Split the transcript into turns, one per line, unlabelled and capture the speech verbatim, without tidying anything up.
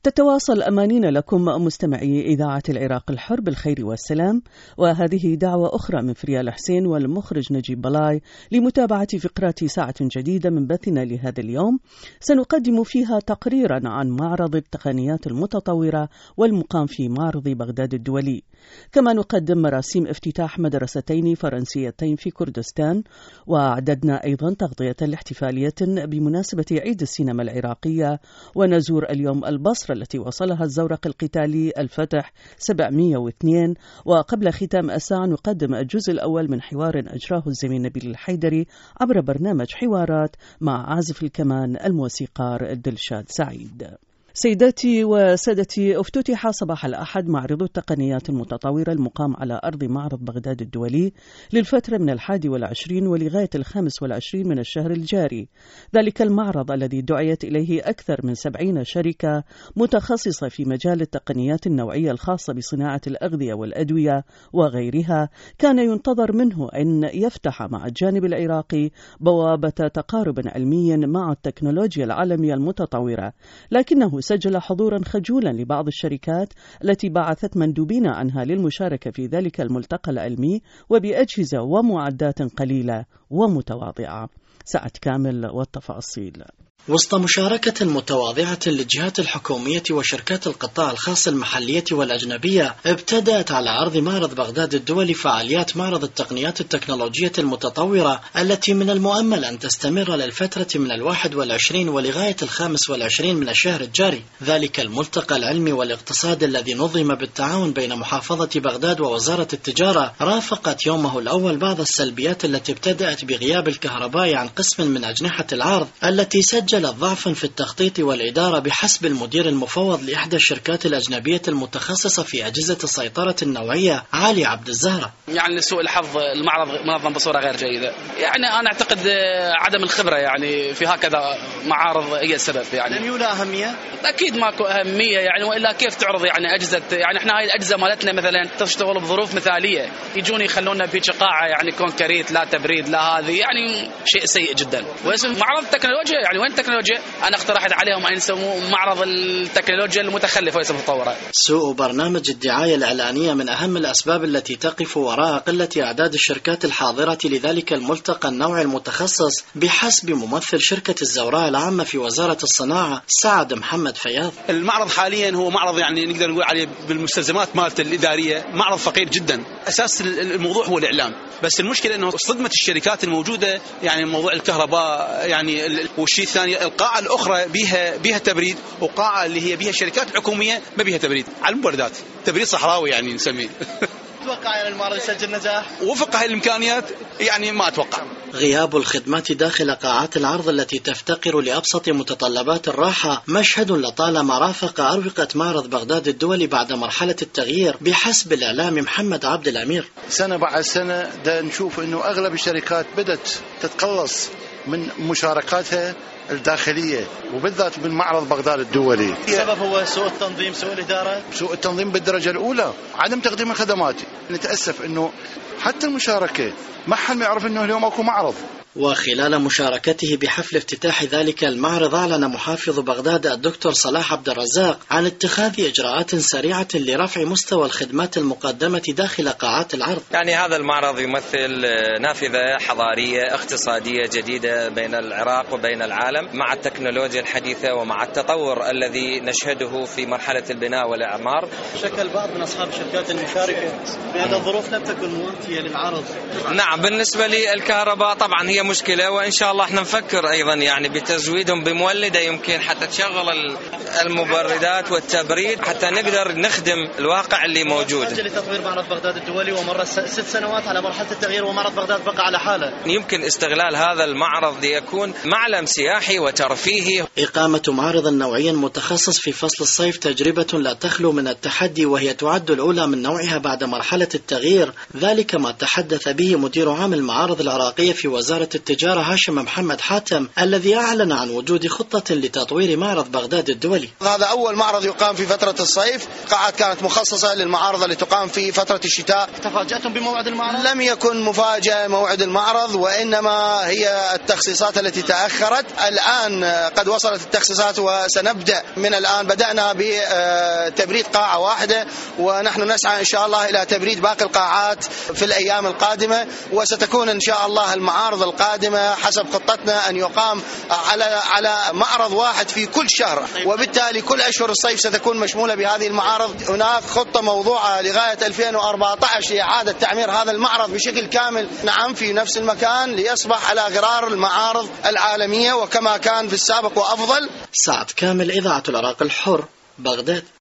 تتواصل أمانينا لكم مستمعي إذاعة العراق الحر بالخير والسلام، وهذه دعوة أخرى من فريال حسين والمخرج نجيب بلاي لمتابعة فقرات ساعة جديدة من بثنا لهذا اليوم، سنقدم فيها تقريرا عن معرض التقنيات المتطورة والمقام في معرض بغداد الدولي، كما نقدم مراسيم افتتاح مدرستين فرنسيتين في كردستان، وأعددنا أيضا تغطية لاحتفالية بمناسبة عيد السينما العراقية، ونزور اليوم البصرة التي وصلها الزورق القتالي الفتح سبعمئة واثنين. وقبل ختام الساعة نقدم الجزء الأول من حوار أجراه الزميل نبيل الحيدري عبر برنامج حوارات مع عازف الكمان الموسيقار دلشاد سعيد. سيداتي وسادتي، افتتح صباح الأحد معرض التقنيات المتطورة المقام على أرض معرض بغداد الدولي للفترة من الحادي والعشرين ولغاية الخامس والعشرين من الشهر الجاري. ذلك المعرض الذي دعيت إليه أكثر من سبعين شركة متخصصة في مجال التقنيات النوعية الخاصة بصناعة الأغذية والأدوية وغيرها، كان ينتظر منه أن يفتح مع الجانب العراقي بوابة تقارب علمي مع التكنولوجيا العالمية المتطورة، لكنه سجل حضورا خجولا لبعض الشركات التي بعثت مندوبين عنها للمشاركة في ذلك الملتقى العلمي وبأجهزة ومعدات قليلة ومتواضعة. سعد كامل والتفاصيل.
وسط مشاركة متواضعة للجهات الحكومية وشركات القطاع الخاص المحلية والأجنبية، ابتدأت على عرض معرض بغداد الدولي فعاليات معرض التقنيات التكنولوجية المتطورة التي من المؤمل أن تستمر للفترة من الواحد والعشرين ولغاية الخامس والعشرين من الشهر الجاري. ذلك الملتقى العلمي والاقتصاد الذي نظم بالتعاون بين محافظة بغداد ووزارة التجارة رافقت يومه الأول بعض السلبيات التي ابتدأت بغياب الكهرباء عن قسم من أجنحة العرض التي سجل ضعفا في التخطيط والإدارة بحسب المدير المفوض لإحدى الشركات الأجنبية المتخصصة في أجهزة السيطرة النوعية علي عبد الزهرة.
يعني لسوء الحظ المعرض منظم بصورة غير جيدة، يعني أنا أعتقد عدم الخبرة يعني في هكذا معارض هي السبب. يعني
لم يولى أهمية؟
أكيد ماكو أهمية، يعني وإلا كيف تعرض يعني أجهزة، يعني إحنا هاي الأجهزة مالتنا مثلا تشتغل بظروف مثالية، يجون يخلونا في قاعة يعني كونكريت لا تبريد لا هذه، يعني شيء سيء جدا. واسم معرض التكنولوجيا، يعني وين التكنولوجيا؟ أنا اقترحت عليهم أن يسموه معرض التكنولوجيا المتخلفة وليس المتطورة.
سوء برنامج الدعاية الإعلانية من أهم الأسباب التي تقف وراء قلة أعداد الشركات الحاضرة لذلك الملتقى النوعي المتخصص بحسب ممثل شركة الزوراء العامة في وزارة الصناعة سعد محمد فياض.
المعرض حاليا هو معرض يعني نقدر نقول عليه بالمستلزمات مالته الإدارية معرض فقير جدا. أساس الموضوع هو الإعلام، بس المشكلة أنه صدمة الشركات الموجودة، يعني موضوع الكهرباء يعني، والشيء الثاني القاعة الأخرى بها بها تبريد، وقاعة اللي هي بها شركات حكومية ما بها تبريد على المبردات، تبريد صحراوي يعني نسميه.
أتوقع يعني المعرض يسجل نجاح
وفق هاي الإمكانيات؟ يعني ما أتوقع.
غياب الخدمات داخل قاعات العرض التي تفتقر لأبسط متطلبات الراحة مشهد لطالما رافق أروقة معرض بغداد الدولي بعد مرحلة التغيير بحسب الإعلام محمد عبد الأمير.
سنة بعد سنة دا نشوف أنه أغلب الشركات بدأت تتقلص من مشاركاتها الداخلية وبالذات من معرض بغداد الدولي.
السبب هو سوء التنظيم، سوء الإدارة،
سوء التنظيم بالدرجة الأولى، عدم تقديم الخدمات. نتأسف أنه حتى المشاركة ما حد ما يعرف أنه اليوم أكو معرض.
وخلال مشاركته بحفل افتتاح ذلك المعرض أعلن محافظ بغداد الدكتور صلاح عبد الرزاق عن اتخاذ إجراءات سريعة لرفع مستوى الخدمات المقدمة داخل قاعات العرض.
يعني هذا المعرض يمثل نافذة حضارية اقتصادية جديدة بين العراق وبين العالم مع التكنولوجيا الحديثة ومع التطور الذي نشهده في مرحلة البناء والإعمار.
شكل بعض من أصحاب الشركات المشاركة بهذه الظروف لم تكن مواتية للعرض.
نعم، بالنسبة للكهرباء طبعا هي مشكلة، وإن شاء الله احنا نفكر أيضا يعني بتزويدهم بمولدة يمكن حتى تشغل المبردات والتبريد حتى نقدر نخدم الواقع اللي موجود.
أجل تطوير معرض بغداد الدولي ومر ست سنوات على مرحلة التغيير ومعرض بغداد بقى على حاله.
يمكن استغلال هذا المعرض ليكون معلم سياحي وترفيهي.
إقامة معرض نوعي متخصص في فصل الصيف تجربة لا تخلو من التحدي، وهي تعد الأولى من نوعها بعد مرحلة التغيير. ذلك ما تحدث به مدير عام المعارض العراقية في وزارة التجارة هاشم محمد حاتم الذي أعلن عن وجود خطة لتطوير معرض بغداد الدولي.
هذا أول معرض يقام في فترة الصيف، قاعات كانت مخصصة للمعارض اللي تقام في فترة الشتاء.
تفاجأتم بموعد المعرض؟
لم يكن مفاجأة موعد المعرض، وإنما هي التخصيصات التي تأخرت. الآن قد وصلت التخصيصات وسنبدأ من الآن. بدأنا بتبريد قاعة واحدة ونحن نسعى إن شاء الله إلى تبريد باقي القاعات في الأيام القادمة، وستكون إن شاء الله المعارض القادمة حسب خطتنا أن يقام على على معرض واحد في كل شهر، وبالتالي كل أشهر الصيف ستكون مشمولة بهذه المعارض. هناك خطة موضوعة لغاية ألفين وأربعة عشر لإعادة تعمير هذا المعرض بشكل كامل، نعم في نفس المكان، ليصبح على غرار المعارض العالمية وكما كان في السابق وأفضل.
سعد كامل، إذاعة العراق الحر، بغداد.